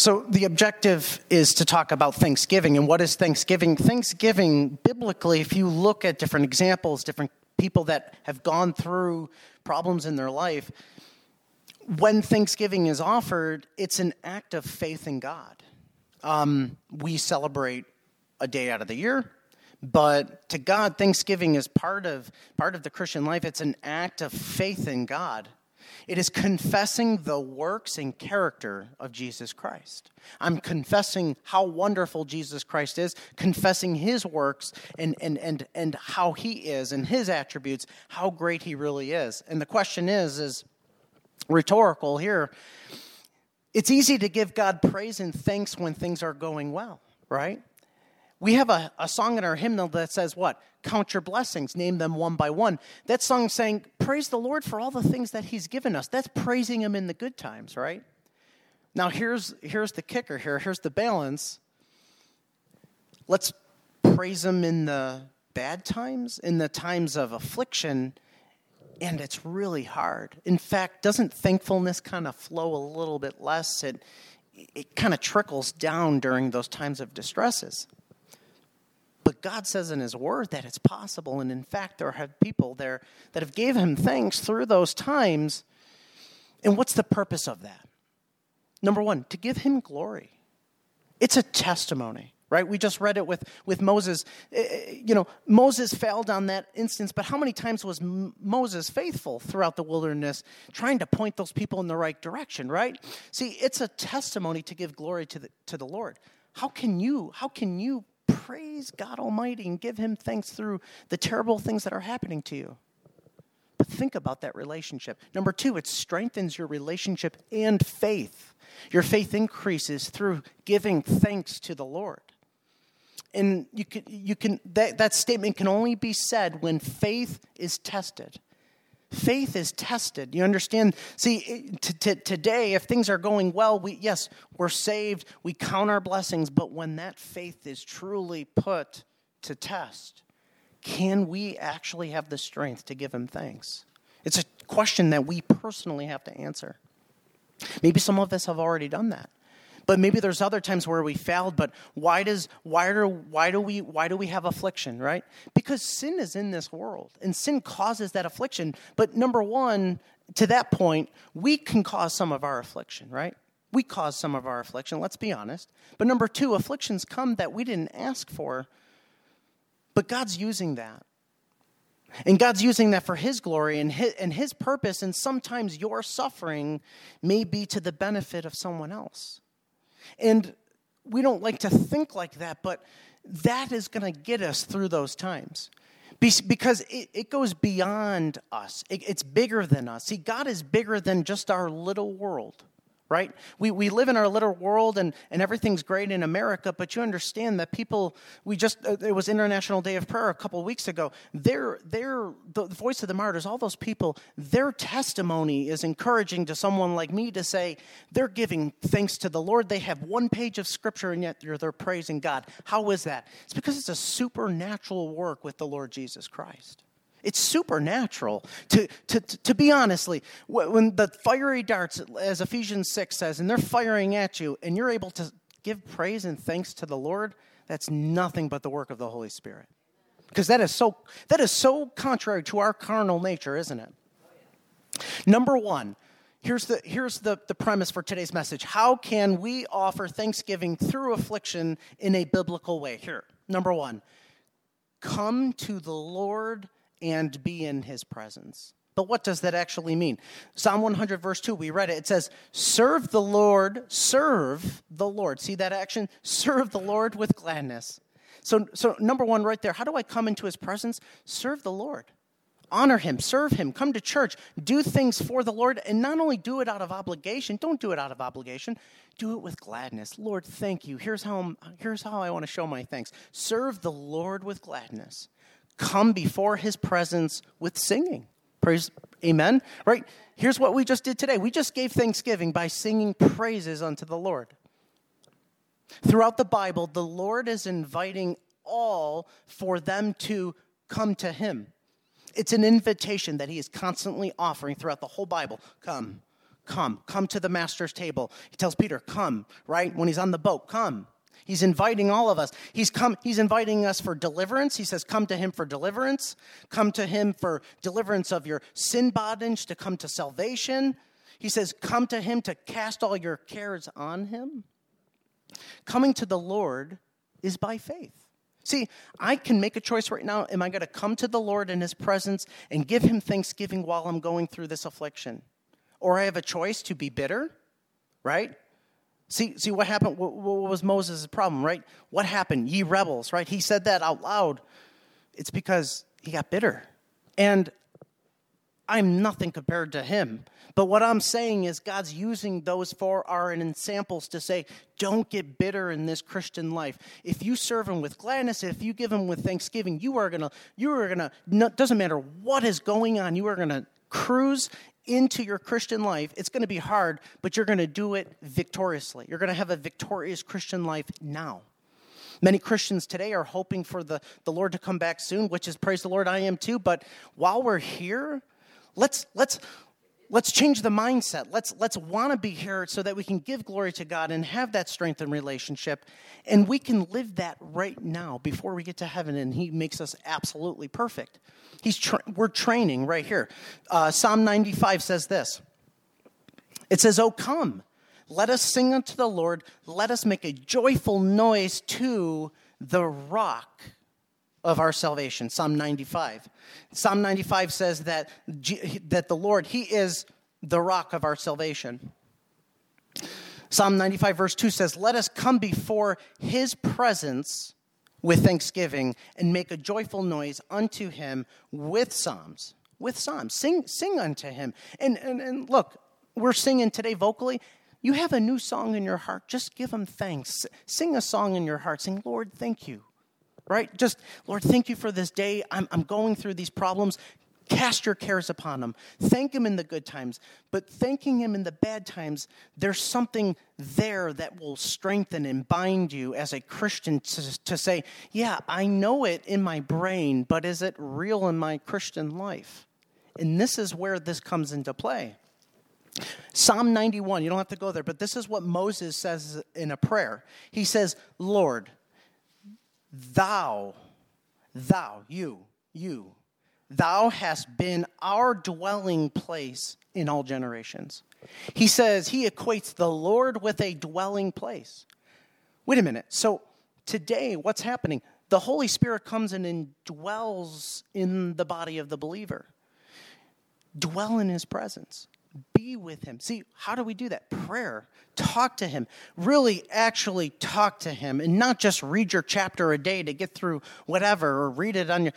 So the objective is to talk about Thanksgiving. And what is Thanksgiving? Thanksgiving, biblically, if you look at different examples, different people that have gone through problems in their life, when Thanksgiving is offered, it's an act of faith in God. We celebrate a day out of the year, but to God, Thanksgiving is part of the Christian life. It's an act of faith in God. It is confessing the works and character of Jesus Christ. I'm confessing how wonderful Jesus Christ is, confessing his works and how he is and his attributes, how great he really is. And the question is rhetorical here. It's easy to give God praise and thanks when things are going well, right? We have a song in our hymnal that says what? Count your blessings, name them one by one. That song is saying, praise the Lord for all the things that he's given us. That's praising him in the good times, right? Now, here's the kicker here. Here's the balance. Let's praise him in the bad times, in the times of affliction, and it's really hard. In fact, doesn't thankfulness kind of flow a little bit less? It kind of trickles down during those times of distresses. But God says in his word that it's possible. And in fact, there have people there that have gave him thanks through those times. And what's the purpose of that? Number one, to give him glory. It's a testimony, right? We just read it with Moses. Moses failed on that instance, but how many times was Moses faithful throughout the wilderness, trying to point those people in the right direction, right? See, it's a testimony to give glory to the Lord. How can you praise God Almighty and give him thanks through the terrible things that are happening to you? But think about that relationship. Number two, it strengthens your relationship and faith. Your faith increases through giving thanks to the Lord. And that statement can only be said when faith is tested. Faith is tested. You understand? See, today, if things are going well, we're saved, we count our blessings, but when that faith is truly put to test, can we actually have the strength to give him thanks? It's a question that we personally have to answer. Maybe some of us have already done that. But maybe there's other times where we failed, but why do we have affliction, right? Because sin is in this world, and sin causes that affliction. But number one, to that point, we can cause some of our affliction, right? We cause some of our affliction, let's be honest. But number two, afflictions come that we didn't ask for, but God's using that. And God's using that for his glory and his purpose, and sometimes your suffering may be to the benefit of someone else. And we don't like to think like that, but that is going to get us through those times. Because it goes beyond us. It's bigger than us. See, God is bigger than just our little world, right? We live in our little world and everything's great in America, but you understand that people, it was International Day of Prayer a couple of weeks ago. The Voice of the Martyrs, all those people, their testimony is encouraging to someone like me to say they're giving thanks to the Lord. They have one page of scripture and yet they're praising God. How is that? It's because it's a supernatural work with the Lord Jesus Christ. It's supernatural. To be honestly, when the fiery darts, as Ephesians 6 says, and they're firing at you, and you're able to give praise and thanks to the Lord, that's nothing but the work of the Holy Spirit. Because that is so contrary to our carnal nature, isn't it? Number one, here's the premise for today's message. How can we offer thanksgiving through affliction in a biblical way? Here, number one, come to the Lord and be in his presence. But what does that actually mean? Psalm 100 verse 2, we read it. It says, serve the Lord. See that action? Serve the Lord with gladness. So number one right there, how do I come into his presence? Serve the Lord. Honor him, serve him, come to church, do things for the Lord, and not only do it out of obligation, don't do it out of obligation, do it with gladness. Lord, thank you. Here's how I want to show my thanks. Serve the Lord with gladness. Come before his presence with singing. Praise, amen? Right? Here's what we just did today. We just gave thanksgiving by singing praises unto the Lord. Throughout the Bible, the Lord is inviting all for them to come to him. It's an invitation that he is constantly offering throughout the whole Bible. Come come to the master's table. He tells Peter, come, right? When he's on the boat, come. He's inviting all of us. He's inviting us for deliverance. He says, come to him for deliverance. Come to him for deliverance of your sin bondage, to come to salvation. He says, come to him to cast all your cares on him. Coming to the Lord is by faith. See, I can make a choice right now. Am I going to come to the Lord in his presence and give him thanksgiving while I'm going through this affliction? Or I have a choice to be bitter, right? See what happened? What was Moses' problem, right? What happened? Ye rebels, right? He said that out loud. It's because he got bitter. And I'm nothing compared to him. But what I'm saying is God's using those for our examples to say, don't get bitter in this Christian life. If you serve him with gladness, if you give him with thanksgiving, you are gonna, doesn't matter what is going on, you are gonna cruise into your Christian life. It's gonna be hard, but you're gonna do it victoriously. You're gonna have a victorious Christian life now. Many Christians today are hoping for the Lord to come back soon, which is, praise the Lord, I am too. But while we're here, let's change the mindset. Let's want to be here so that we can give glory to God and have that strengthened relationship. And we can live that right now before we get to heaven, and he makes us absolutely perfect. We're training right here. Psalm 95 says this. It says, "O come, let us sing unto the Lord. Let us make a joyful noise to the rock of our salvation." Psalm 95. Psalm 95 says that the Lord, he is the rock of our salvation. Psalm 95 verse 2 says, "Let us come before his presence with thanksgiving and make a joyful noise unto him with psalms." With psalms. Sing unto him. And look, we're singing today vocally. You have a new song in your heart. Just give him thanks. Sing a song in your heart. Sing, "Lord, thank you." Right? Just, "Lord, thank you for this day. I'm going through these problems." Cast your cares upon him. Thank him in the good times. But thanking him in the bad times, there's something there that will strengthen and bind you as a Christian to say, yeah, I know it in my brain, but is it real in my Christian life? And this is where this comes into play. Psalm 91, you don't have to go there, but this is what Moses says in a prayer. He says, "Lord, Thou hast been our dwelling place in all generations." He says, he equates the Lord with a dwelling place. Wait a minute. So today, what's happening? The Holy Spirit comes in and dwells in the body of the believer. Dwell in his presence. Be with him. See, how do we do that? Prayer. Talk to him. Really actually talk to him, and not just read your chapter a day to get through whatever, or read it on your...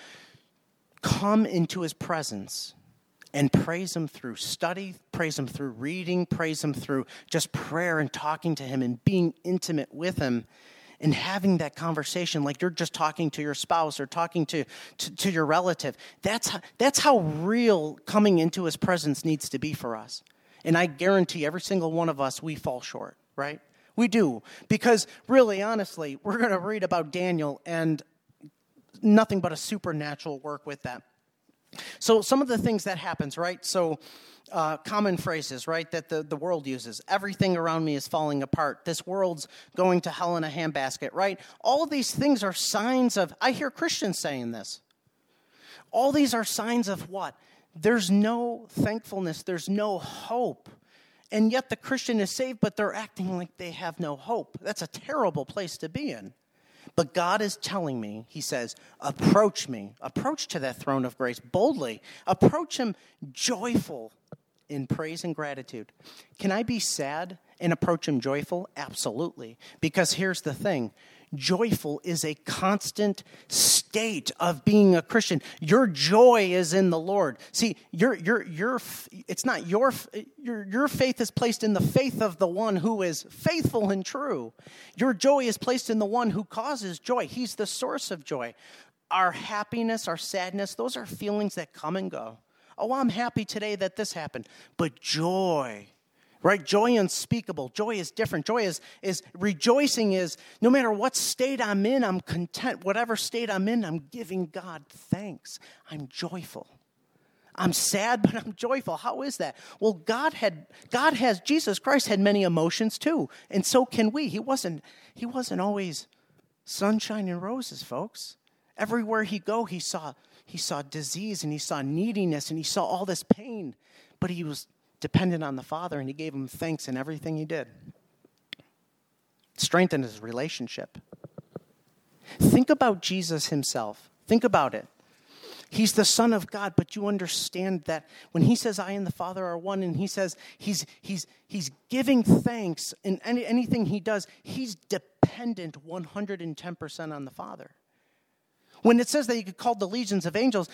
Come into his presence and praise him through study, praise him through reading, praise him through just prayer and talking to him and being intimate with him and having that conversation like you're just talking to your spouse or talking to your relative. That's how real coming into his presence needs to be for us. And I guarantee every single one of us, we fall short, right? We do. Because really, honestly, we're going to read about Daniel and nothing but a supernatural work with that. So some of the things that happens, right? So common phrases, right, that the world uses. Everything around me is falling apart. This world's going to hell in a handbasket, right? All of these things are signs of, I hear Christians saying this. All these are signs of what? There's no thankfulness. There's no hope. And yet the Christian is saved, but they're acting like they have no hope. That's a terrible place to be in. But God is telling me, he says, approach me. Approach to that throne of grace boldly. Approach him joyful in praise and gratitude. Can I be sad and approach him joyful? Absolutely. Because here's the thing. Joyful is a constant state of being a Christian. Your joy is in the Lord. See, it's not your faith is placed in the faith of the one who is faithful and true. Your joy is placed in the one who causes joy. He's the source of joy. Our happiness, our sadness, those are feelings that come and go. Oh, I'm happy today that this happened. But joy, right? Joy unspeakable. Joy is different. Joy is rejoicing is no matter what state I'm in, I'm content. Whatever state I'm in, I'm giving God thanks. I'm joyful. I'm sad, but I'm joyful. How is that? Well, Jesus Christ had many emotions too, and so can we. He wasn't always sunshine and roses, folks. Everywhere he go, he saw disease, and he saw neediness, and he saw all this pain, but he was dependent on the Father, and he gave him thanks in everything he did. Strengthened his relationship. Think about Jesus himself. Think about it. He's the Son of God, but you understand that when he says, I and the Father are one, and he says he's giving thanks in anything he does, he's dependent 110% on the Father. When it says that he could call the legions of angels,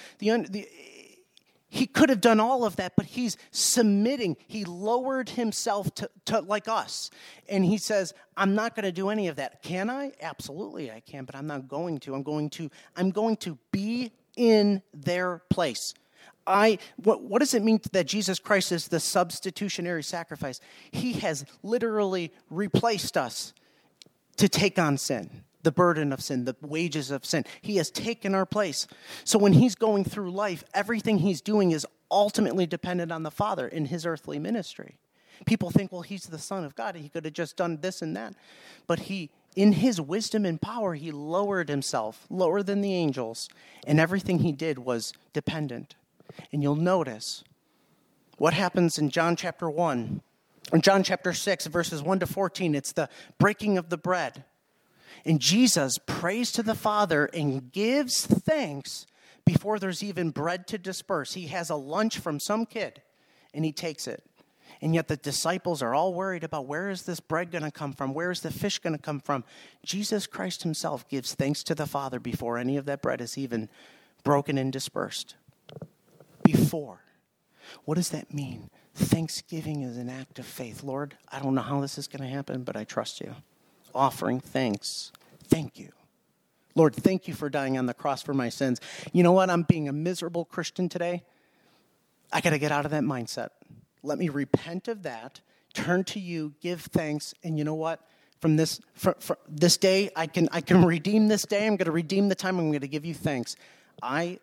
he could have done all of that, but he's submitting. He lowered himself to like us. And he says, I'm not going to do any of that. Can I? Absolutely I can, but I'm not going to. I'm going to be in their place. What does it mean that Jesus Christ is the substitutionary sacrifice? He has literally replaced us to take on sin, the burden of sin, the wages of sin. He has taken our place. So when he's going through life, everything he's doing is ultimately dependent on the Father in his earthly ministry. People think, well, he's the Son of God. He could have just done this and that. But in his wisdom and power, he lowered himself, lower than the angels, and everything he did was dependent. And you'll notice what happens in John chapter 1, or John chapter 6, verses 1 to 14. It's the breaking of the bread. And Jesus prays to the Father and gives thanks before there's even bread to disperse. He has a lunch from some kid, and he takes it. And yet the disciples are all worried about, where is this bread going to come from? Where is the fish going to come from? Jesus Christ himself gives thanks to the Father before any of that bread is even broken and dispersed. Before. What does that mean? Thanksgiving is an act of faith. Lord, I don't know how this is going to happen, but I trust you. Offering thanks. Thank you. Lord, thank you for dying on the cross for my sins. You know what? I'm being a miserable Christian today. I got to get out of that mindset. Let me repent of that, turn to you, give thanks, and you know what? From this day, I can redeem this day. I'm going to redeem the time. I'm going to give you thanks. I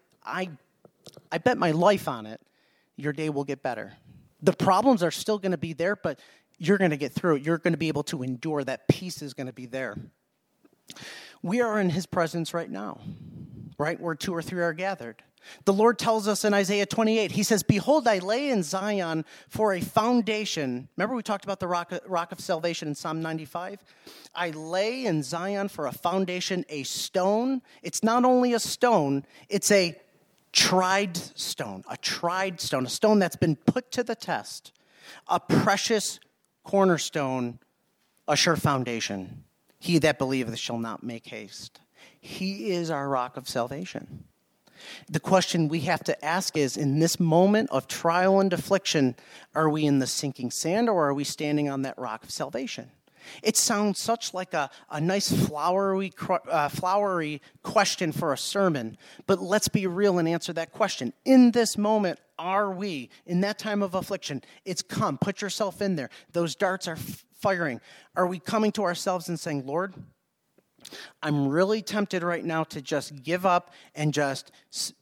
bet my life on it. Your day will get better. The problems are still going to be there, but you're going to get through it. You're going to be able to endure. That peace is going to be there. We are in his presence right now, right? Where 2 or 3 are gathered. The Lord tells us in Isaiah 28, he says, behold, I lay in Zion for a foundation. Remember we talked about the rock of salvation in Psalm 95? I lay in Zion for a foundation, a stone. It's not only a stone, it's a tried stone, a stone that's been put to the test, a precious cornerstone, a sure foundation. He that believeth shall not make haste. He is our rock of salvation. The question we have to ask is, in this moment of trial and affliction, are we in the sinking sand or are we standing on that rock of salvation? It sounds such like a nice flowery question for a sermon, but let's be real and answer that question. In this moment, are we, in that time of affliction, it's come, put yourself in there. Those darts are firing. Are we coming to ourselves and saying, Lord, I'm really tempted right now to just give up and just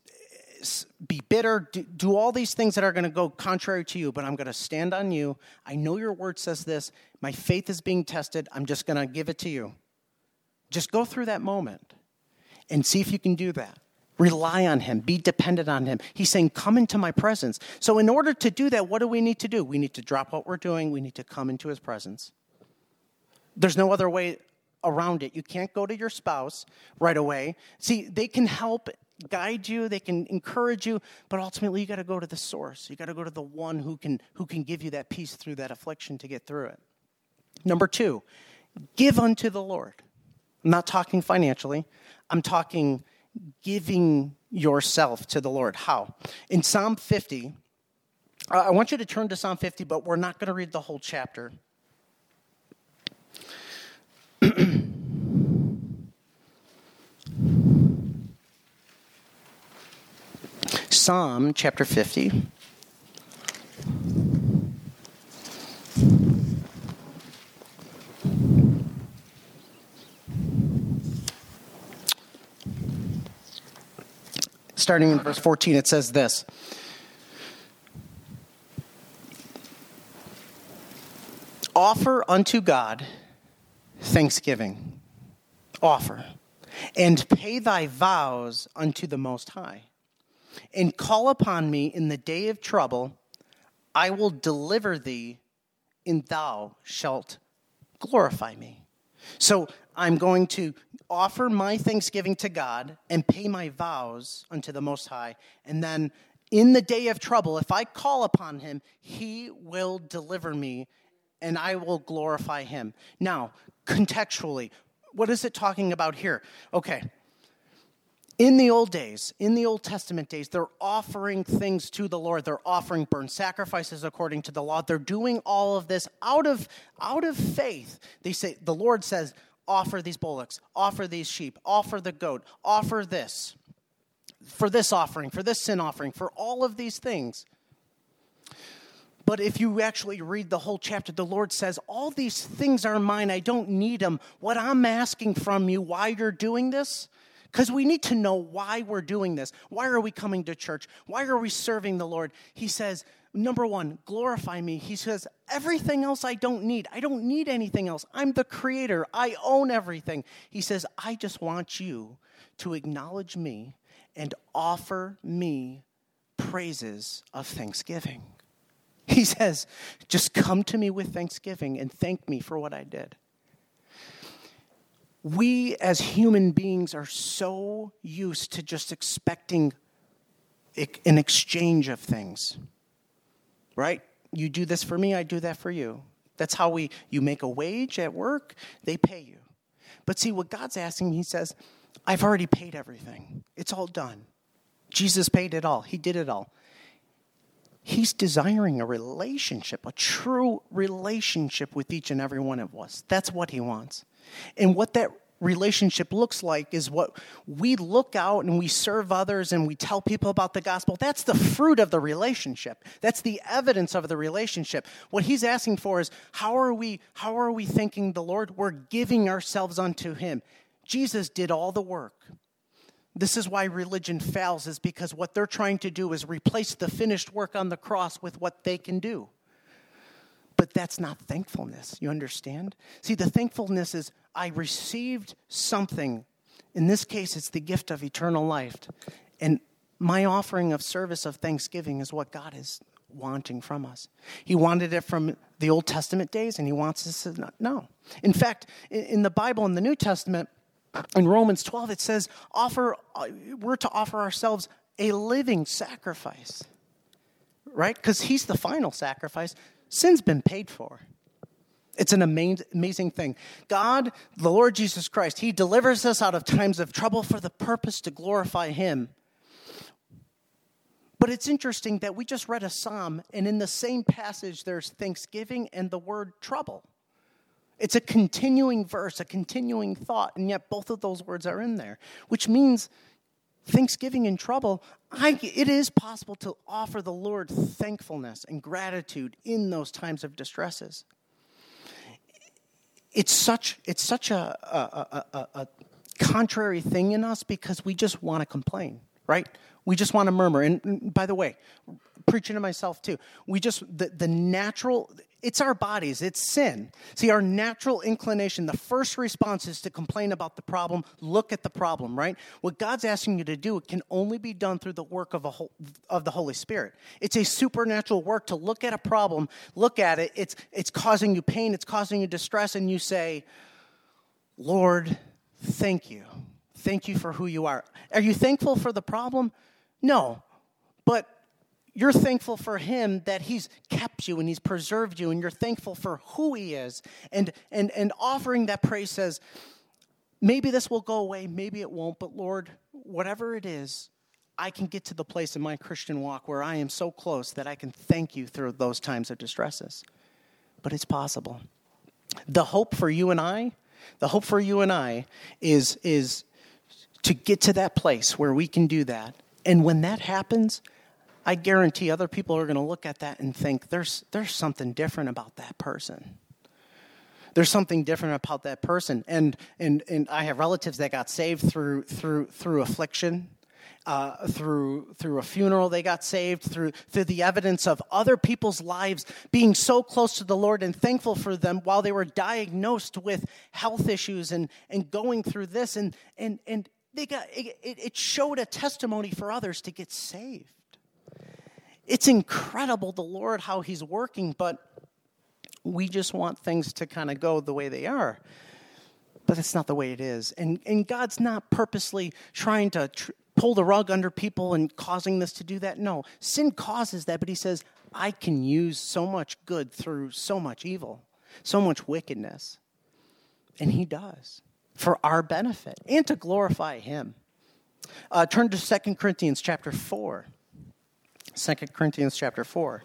be bitter, do all these things that are going to go contrary to you, but I'm going to stand on you. I know your word says this. My faith is being tested. I'm just going to give it to you. Just go through that moment and see if you can do that. Rely on him. Be dependent on him. He's saying, come into my presence. So in order to do that, what do we need to do? We need to drop what we're doing. We need to come into his presence. There's no other way around it. You can't go to your spouse right away. See, they can help guide you, they can encourage you, but ultimately you got to go to the source. You got to go to the one who can give you that peace through that affliction to get through it. Number 2, give unto the Lord. I'm not talking financially. I'm talking giving yourself to the Lord. How? In Psalm 50, I want you to turn to Psalm 50, but we're not going to read the whole chapter. Psalm chapter 50. Starting in verse 14, it says this. Offer unto God thanksgiving. Offer. And pay thy vows unto the Most High. And call upon me in the day of trouble. I will deliver thee, and thou shalt glorify me. So I'm going to offer my thanksgiving to God and pay my vows unto the Most High. And then in the day of trouble, if I call upon him, he will deliver me and I will glorify him. Now, contextually, what is it talking about here? Okay. In the old days, in the Old Testament days, they're offering things to the Lord. They're offering burnt sacrifices according to the law. They're doing all of this out of faith. They say, the Lord says, offer these bullocks, offer these sheep, offer the goat, offer this. For this offering, for this sin offering, for all of these things. But if you actually read the whole chapter, the Lord says, all these things are mine. I don't need them. What I'm asking from you, why you're doing this, because we need to know why we're doing this. Why are we coming to church? Why are we serving the Lord? He says, number one, glorify me. He says, everything else I don't need. I don't need anything else. I'm the creator. I own everything. He says, I just want you to acknowledge me and offer me praises of thanksgiving. He says, just come to me with thanksgiving and thank me for what I did. We as human beings are so used to just expecting an exchange of things, right? You do this for me, I do that for you. That's how you make a wage at work, they pay you. But see, what God's asking, he says, I've already paid everything. It's all done. Jesus paid it all. He did it all. He's desiring a relationship, a true relationship with each and every one of us. That's what he wants. And what that relationship looks like is what we look out and we serve others and we tell people about the gospel. That's the fruit of the relationship. That's the evidence of the relationship. What he's asking for is, how are we thanking the Lord? We're giving ourselves unto him. Jesus did all the work. This is why religion fails, is because what they're trying to do is replace the finished work on the cross with what they can do. But that's not thankfulness, you understand? See, the thankfulness is, I received something. In this case, it's the gift of eternal life. And my offering of service of thanksgiving is what God is wanting from us. He wanted it from the Old Testament days, and he wants us to know. In fact, in the Bible, in the New Testament, in Romans 12, it says, we're to offer ourselves a living sacrifice, right? Because he's the final sacrifice. Sin's been paid for. It's an amazing thing. God, the Lord Jesus Christ, he delivers us out of times of trouble for the purpose to glorify him. But it's interesting that we just read a psalm, and in the same passage, there's thanksgiving and the word trouble. It's a continuing verse, a continuing thought, and yet both of those words are in there, which means thanksgiving and trouble, it is possible to offer the Lord thankfulness and gratitude in those times of distresses. It's such a contrary thing in us because we just want to complain, right? We just want to murmur. And by the way, preaching to myself too, the natural, it's our bodies, it's sin. See, our natural inclination, the first response is to complain about the problem, look at the problem, right? What God's asking you to do, it can only be done through the work of the Holy Spirit. It's a supernatural work to look at a problem, look at it, it's causing you pain, it's causing you distress, and you say, Lord, thank you. Thank you for who you are. Are you thankful for the problem? No, but you're thankful for him that he's kept you and he's preserved you, and you're thankful for who he is. And offering that praise says, maybe this will go away, maybe it won't, but Lord, whatever it is, I can get to the place in my Christian walk where I am so close that I can thank you through those times of distresses. But it's possible. The hope for you and I is to get to that place where we can do that. And when that happens, I guarantee other people are going to look at that and think there's something different about that person. There's something different about that person. And I have relatives that got saved through affliction. through a funeral they got saved, through the evidence of other people's lives being so close to the Lord and thankful for them while they were diagnosed with health issues and going through this. And it showed a testimony for others to get saved. It's incredible, the Lord, how he's working, but we just want things to kind of go the way they are. But that's not the way it is. And God's not purposely trying to pull the rug under people and causing this to do that. No, sin causes that, but he says, I can use so much good through so much evil, so much wickedness. And he does, for our benefit and to glorify him. Turn to 2 Corinthians chapter 4. 2 Corinthians chapter 4.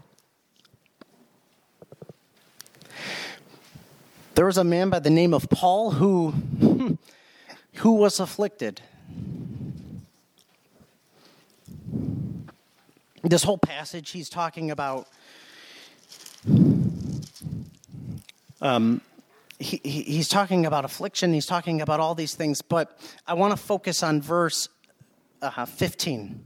There was a man by the name of Paul who was afflicted. This whole passage, he's talking about, he's talking about affliction, he's talking about all these things, but I want to focus on verse 15.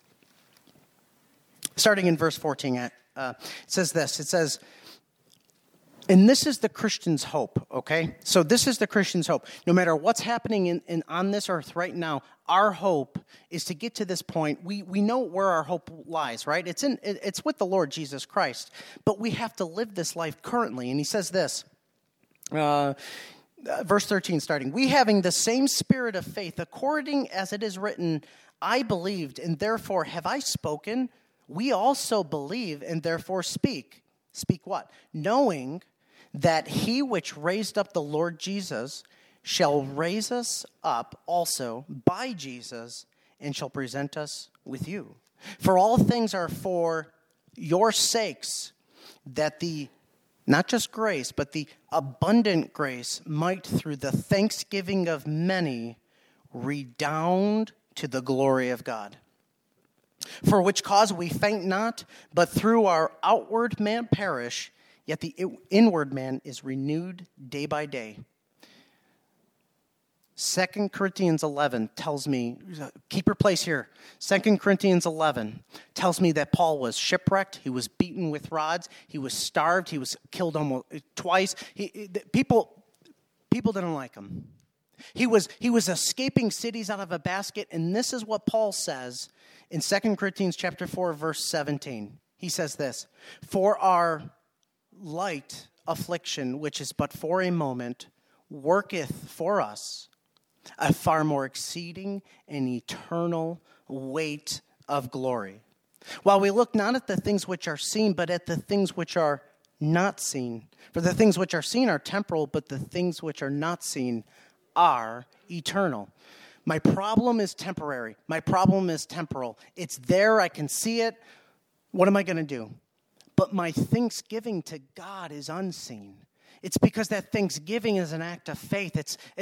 Starting in verse 14, it says this, it says, and this is the Christian's hope, okay? So this is the Christian's hope. No matter what's happening on this earth right now, our hope is to get to this point. We know where our hope lies, right? It's with the Lord Jesus Christ. But we have to live this life currently. And he says this, verse 13 starting, we having the same spirit of faith, according as it is written, I believed, and therefore have I spoken. We also believe, and therefore speak. Speak what? Knowing that he which raised up the Lord Jesus shall raise us up also by Jesus and shall present us with you. For all things are for your sakes, that the, not just grace, but the abundant grace might through the thanksgiving of many redound to the glory of God. For which cause we faint not, but through our outward man perish, yet the inward man is renewed day by day. 2 Corinthians 11 tells me, keep your place here. 2 Corinthians 11 tells me that Paul was shipwrecked, he was beaten with rods, he was starved, he was killed almost twice. People didn't like him. He was escaping cities out of a basket, and this is what Paul says in 2 Corinthians chapter 4, verse 17. He says this, for our light affliction, which is but for a moment, worketh for us a far more exceeding and eternal weight of glory. While we look not at the things which are seen, but at the things which are not seen. For the things which are seen are temporal, but the things which are not seen are eternal. My problem is temporary. My problem is temporal. It's there. I can see it. What am I going to do? But my thanksgiving to God is unseen. It's because that thanksgiving is an act of faith.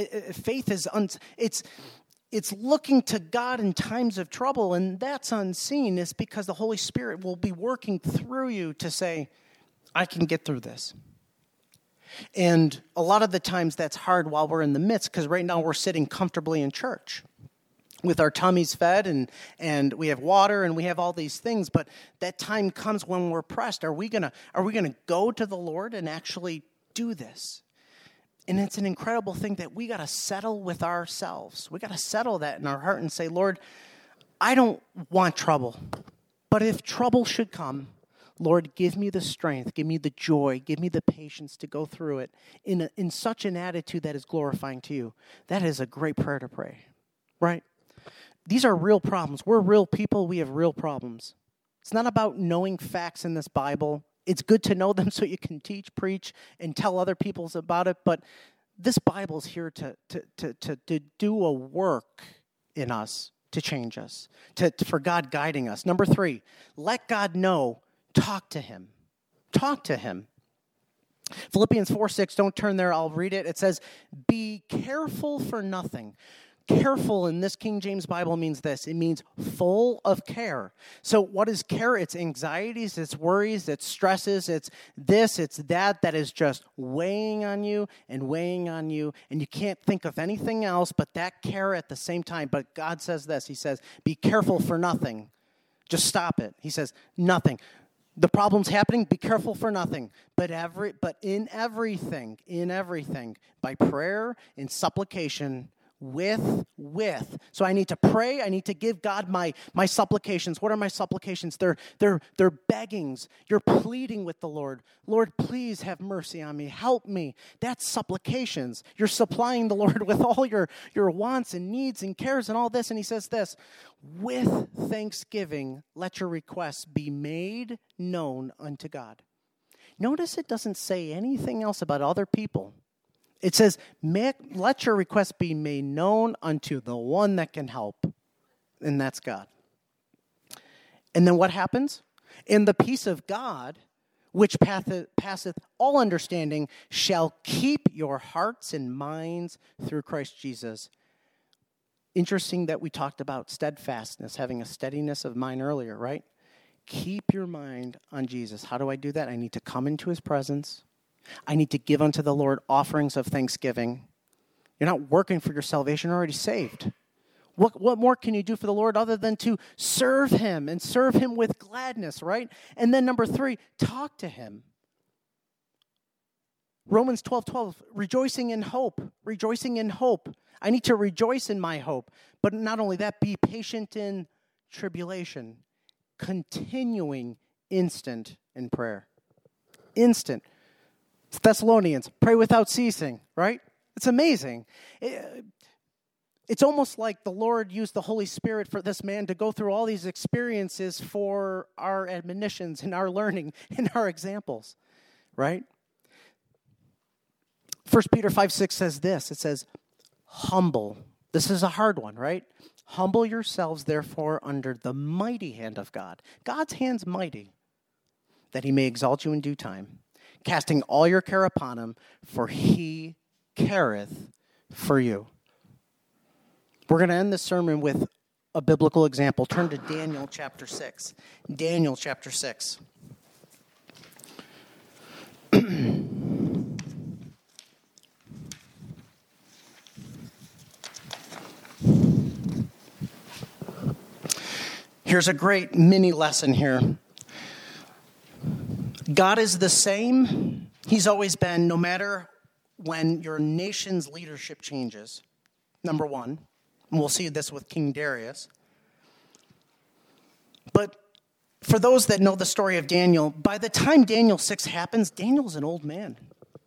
It's looking to God in times of trouble, and that's unseen. It's because the Holy Spirit will be working through you to say, I can get through this. And a lot of the times that's hard while we're in the midst, because right now we're sitting comfortably in church with our tummies fed and we have water and we have all these things. But that time comes when we're pressed. Are we gonna go to the Lord and actually do this? And it's an incredible thing that we got to settle with ourselves. We got to settle that in our heart and say, Lord, I don't want trouble. But if trouble should come, Lord, give me the strength, give me the joy, give me the patience to go through it in such an attitude that is glorifying to you. That is a great prayer to pray, right? These are real problems. We're real people. We have real problems. It's not about knowing facts in this Bible. It's good to know them so you can teach, preach, and tell other people about it. But this Bible is here to do a work in us, to change us, for God guiding us. Number 3, let God know. Talk to him. Talk to him. Philippians 4:6, don't turn there, I'll read it. It says, be careful for nothing. Careful in this King James Bible means this. It means full of care. So what is care? It's anxieties, it's worries, it's stresses, it's this, it's that is just weighing on you, and you can't think of anything else but that care at the same time. But God says this. He says, be careful for nothing. Just stop it. He says, nothing. The problem's happening, be careful for nothing. But in everything, by prayer and supplication, with. So I need to pray. I need to give God my supplications. What are my supplications? They're beggings. You're pleading with the Lord. Lord, please have mercy on me. Help me. That's supplications. You're supplying the Lord with all your wants and needs and cares and all this. And he says this, with thanksgiving, let your requests be made known unto God. Notice it doesn't say anything else about other people. It says, let your request be made known unto the one that can help, and that's God. And then what happens? And the peace of God, which passeth all understanding, shall keep your hearts and minds through Christ Jesus. Interesting that we talked about steadfastness, having a steadiness of mind earlier, right? Keep your mind on Jesus. How do I do that? I need to come into his presence. I need to give unto the Lord offerings of thanksgiving. You're not working for your salvation, you're already saved. What more can you do for the Lord other than to serve him and serve him with gladness, right? And then number 3, talk to him. Romans 12:12, rejoicing in hope. I need to rejoice in my hope. But not only that, be patient in tribulation. Continuing instant in prayer. Instant. It's Thessalonians, pray without ceasing, right? It's amazing. It's almost like the Lord used the Holy Spirit for this man to go through all these experiences for our admonitions and our learning and our examples, right? 1 Peter 5:6 says this. It says, humble. This is a hard one, right? Humble yourselves, therefore, under the mighty hand of God. God's hand's mighty, that he may exalt you in due time, casting all your care upon him, for he careth for you. We're going to end this sermon with a biblical example. Turn to Daniel chapter 6. Daniel chapter 6. Here's a great mini lesson here. God is the same. He's always been, no matter when your nation's leadership changes. Number 1. And we'll see this with King Darius. But for those that know the story of Daniel, by the time Daniel 6 happens, Daniel's an old man.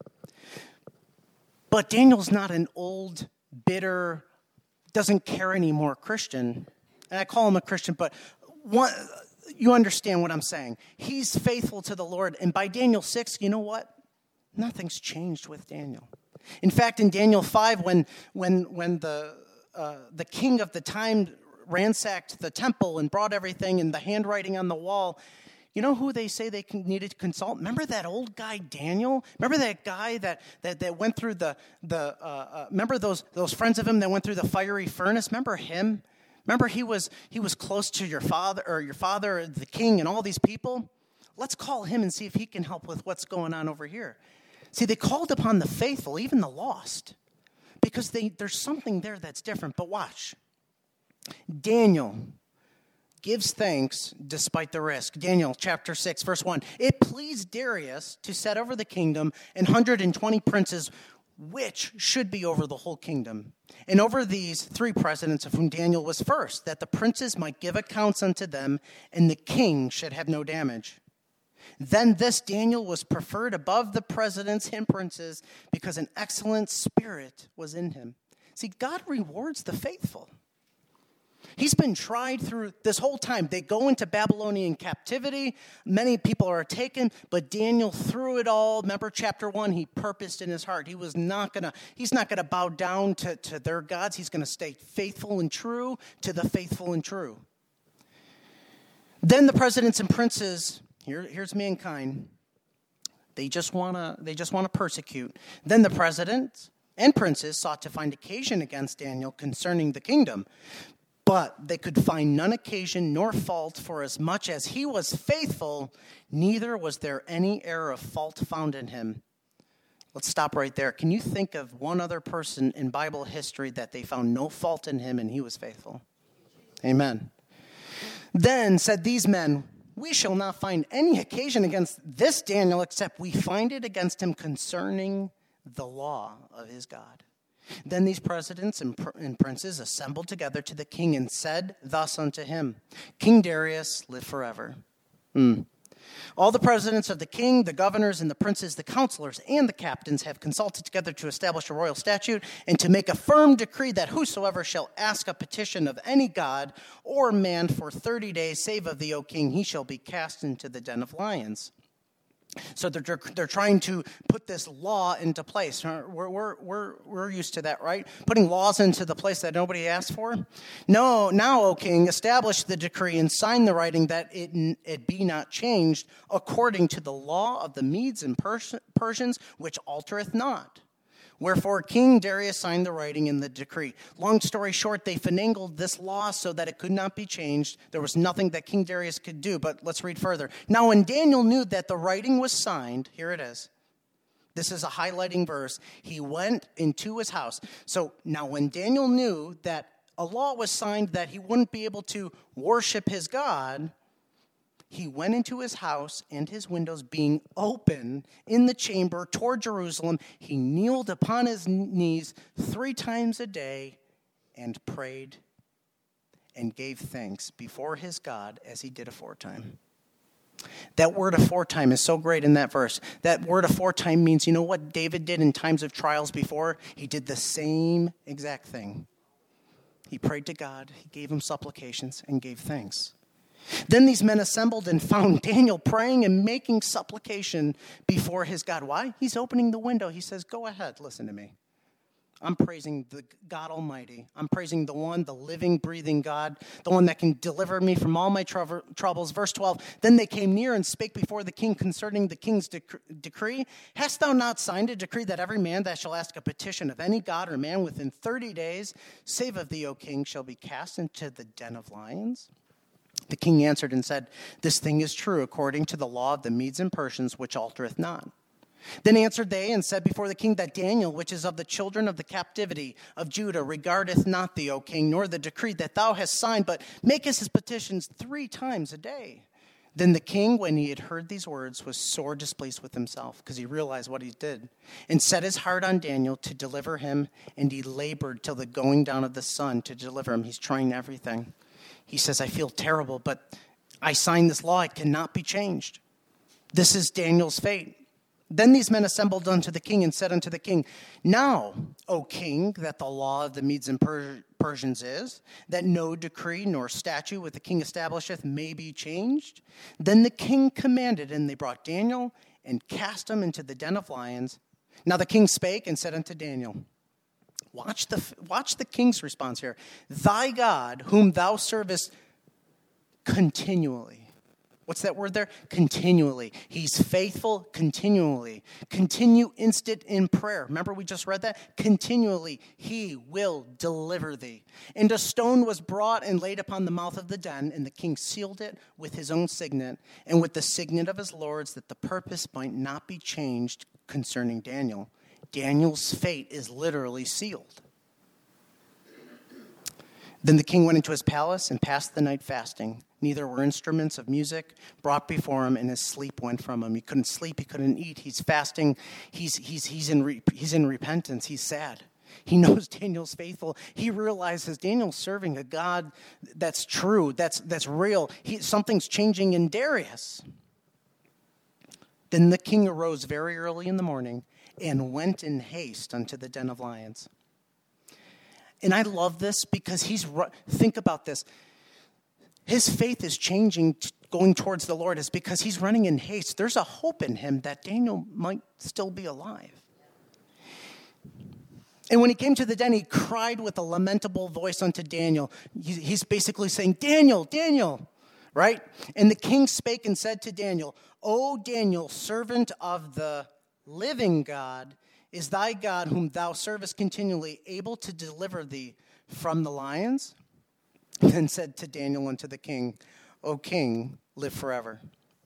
But Daniel's not an old, bitter, doesn't care anymore Christian. And I call him a Christian, but you understand what I'm saying. He's faithful to the Lord. And by Daniel 6, you know what? Nothing's changed with Daniel. In fact, in Daniel 5, when the king of the time ransacked the temple and brought everything and the handwriting on the wall, you know who they say they needed to consult? Remember that old guy Daniel? Remember that guy that went through remember those friends of him that went through the fiery furnace? Remember him? Remember he was close to your father, the king, and all these people? Let's call him and see if he can help with what's going on over here. See, they called upon the faithful, even the lost, because there's something there that's different. But watch. Daniel gives thanks despite the risk. Daniel chapter 6, verse 1. It pleased Darius to set over the kingdom 120 princes, which should be over the whole kingdom, and over these 3 presidents, of whom Daniel was first, that the princes might give accounts unto them, and the king should have no damage. Then this Daniel was preferred above the presidents and princes, because an excellent spirit was in him. See, God rewards the faithful. He's been tried through this whole time. They go into Babylonian captivity. Many people are taken, but Daniel, through it all, remember chapter 1, he purposed in his heart. He's not gonna bow down to their gods. He's gonna stay faithful and true to the faithful and true. Then the presidents and princes, here's mankind. They just wanna persecute. Then the presidents and princes sought to find occasion against Daniel concerning the kingdom, but they could find none occasion nor fault, for as much as he was faithful, neither was there any error of fault found in him. Let's stop right there. Can you think of one other person in Bible history that they found no fault in him and he was faithful? Amen. Then said these men, we shall not find any occasion against this Daniel, except we find it against him concerning the law of his God. Then these presidents and princes assembled together to the king and said thus unto him, King Darius, live forever. All the presidents of the king, the governors, and the princes, the counselors, and the captains have consulted together to establish a royal statute and to make a firm decree that whosoever shall ask a petition of any god or man for 30 days, save of thee, O king, he shall be cast into the den of lions. So they're trying to put this law into place. We're used to that, right? Putting laws into the place that nobody asked for. No, now, O king, establish the decree and sign the writing that it be not changed according to the law of the Medes and Persians, which altereth not. Wherefore King Darius signed the writing in the decree. Long story short, they finagled this law so that it could not be changed. There was nothing that King Darius could do, but let's read further. Now when Daniel knew that the writing was signed, here it is. This is a highlighting verse. He went into his house. So now when Daniel knew that a law was signed that he wouldn't be able to worship his God, he went into his house, and his windows being open in the chamber toward Jerusalem, he kneeled upon his knees 3 times a day and prayed and gave thanks before his God as he did aforetime. That word aforetime is so great in that verse. That word aforetime means, you know what David did in times of trials before? He did the same exact thing. He prayed to God, he gave him supplications, and gave thanks. Then these men assembled and found Daniel praying and making supplication before his God. Why? He's opening the window. He says, go ahead, listen to me. I'm praising the God Almighty. I'm praising the one, the living, breathing God, the one that can deliver me from all my troubles. Verse 12, then they came near and spake before the king concerning the king's decree. Hast thou not signed a decree that every man that shall ask a petition of any god or man within 30 days, save of thee, O king, shall be cast into the den of lions? The king answered and said, this thing is true according to the law of the Medes and Persians, which altereth not. Then answered they and said before the king that Daniel, which is of the children of the captivity of Judah, regardeth not thee, O king, nor the decree that thou hast signed, but makest his petitions 3 times a day. Then the king, when he had heard these words, was sore displeased with himself, because he realized what he did, and set his heart on Daniel to deliver him, and he labored till the going down of the sun to deliver him. He's trying everything. He says, I feel terrible, but I signed this law. It cannot be changed. This is Daniel's fate. Then these men assembled unto the king and said unto the king, now, O king, that the law of the Medes and Persians is, that no decree nor statute which the king establisheth may be changed. Then the king commanded, and they brought Daniel and cast him into the den of lions. Now the king spake and said unto Daniel, Watch the king's response here. Thy God, whom thou servest continually. What's that word there? Continually. He's faithful continually. Continue instant in prayer. Remember we just read that? Continually. He will deliver thee. And a stone was brought and laid upon the mouth of the den, and the king sealed it with his own signet and with the signet of his lords, that the purpose might not be changed concerning Daniel. Daniel's fate is literally sealed. Then the king went into his palace and passed the night fasting. Neither were instruments of music brought before him, and his sleep went from him. He couldn't sleep. He couldn't eat. He's fasting. He's in repentance. He's sad. He knows Daniel's faithful. He realizes Daniel's serving a God that's true, that's real. Something's changing in Darius. Then the king arose very early in the morning and went in haste unto the den of lions. And I love this because think about this. His faith is changing, going towards the Lord, is because he's running in haste. There's a hope in him that Daniel might still be alive. And when he came to the den, he cried with a lamentable voice unto Daniel. He's basically saying, Daniel, Daniel, right? And the king spake and said to Daniel, O Daniel, servant of the living God, is thy God, whom thou servest continually, able to deliver thee from the lions? Then said to Daniel unto the king, O king, live forever.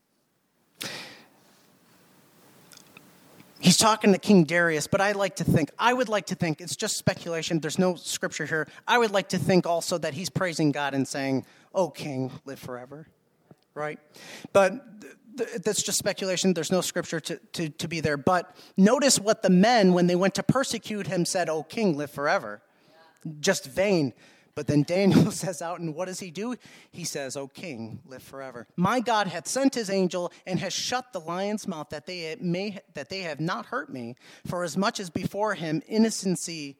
He's talking to King Darius, but I would like to think, it's just speculation, there's no scripture here. I would like to think also that he's praising God and saying, O king, live forever, right? But that's just speculation. There's no scripture to be there. But notice what the men, when they went to persecute him, said, O king, live forever. Just vain. But then Daniel says out, and what does he do? He says, O king, live forever. My God hath sent his angel and has shut the lion's mouth that they have not hurt me. For as much as before him innocency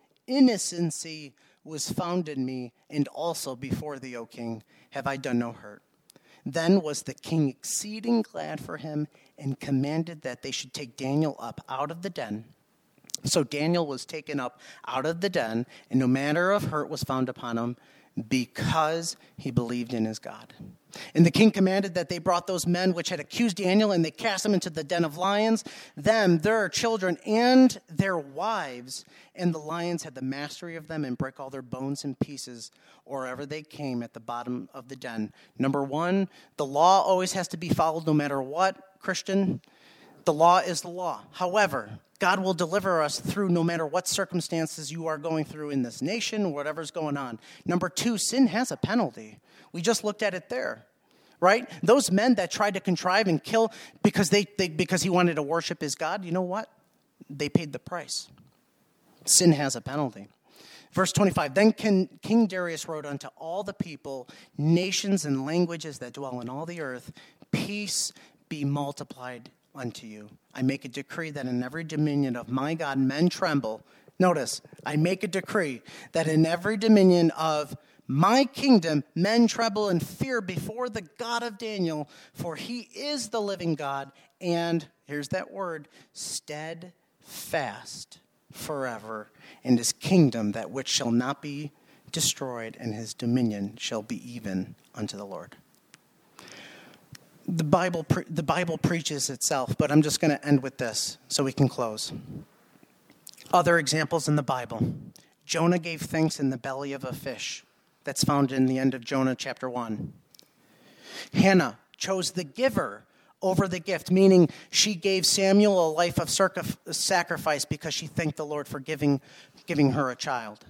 was found in me, and also before thee, O king, have I done no hurt. Then was the king exceeding glad for him, and commanded that they should take Daniel up out of the den. So Daniel was taken up out of the den, and no manner of hurt was found upon him, because he believed in his God. And the king commanded that they brought those men which had accused Daniel, and they cast them into the den of lions, them, their children, and their wives. And the lions had the mastery of them, and brake all their bones in pieces, or ever they came at the bottom of the den. Number one, the law always has to be followed no matter what, Christian. The law is the law. However, God will deliver us through no matter what circumstances you are going through in this nation, whatever's going on. Number two, sin has a penalty. We just looked at it there, right? Those men that tried to contrive and kill because because he wanted to worship his God, you know what? They paid the price. Sin has a penalty. Verse 25, then King Darius wrote unto all the people, nations, and languages that dwell in all the earth, peace be multiplied unto you. I make a decree that in every dominion of my God men tremble. Notice, I make a decree that in every dominion of my kingdom men tremble and fear before the God of Daniel, for he is the living God, and, here's that word, steadfast forever, and his kingdom that which shall not be destroyed, and his dominion shall be even unto the Lord. The Bible preaches itself, but I'm just going to end with this so we can close. Other examples in the Bible. Jonah gave thanks in the belly of a fish. That's found in the end of Jonah chapter 1. Hannah chose the giver over the gift, meaning she gave Samuel a life of sacrifice because she thanked the Lord for giving her a child.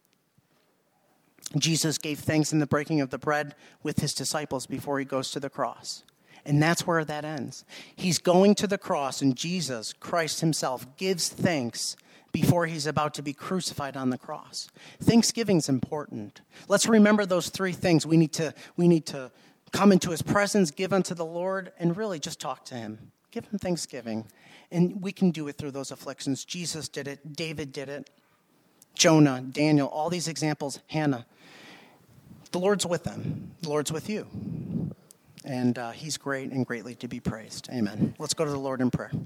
Jesus gave thanks in the breaking of the bread with his disciples before he goes to the cross. And that's where that ends. He's going to the cross, and Jesus, Christ himself, gives thanks before he's about to be crucified on the cross. Thanksgiving's important. Let's remember those three things. We need to come into his presence, give unto the Lord, and really just talk to him. Give him thanksgiving. And we can do it through those afflictions. Jesus did it. David did it. Jonah, Daniel, all these examples, Hannah. The Lord's with them. The Lord's with you. And he's great and greatly to be praised. Amen. Let's go to the Lord in prayer.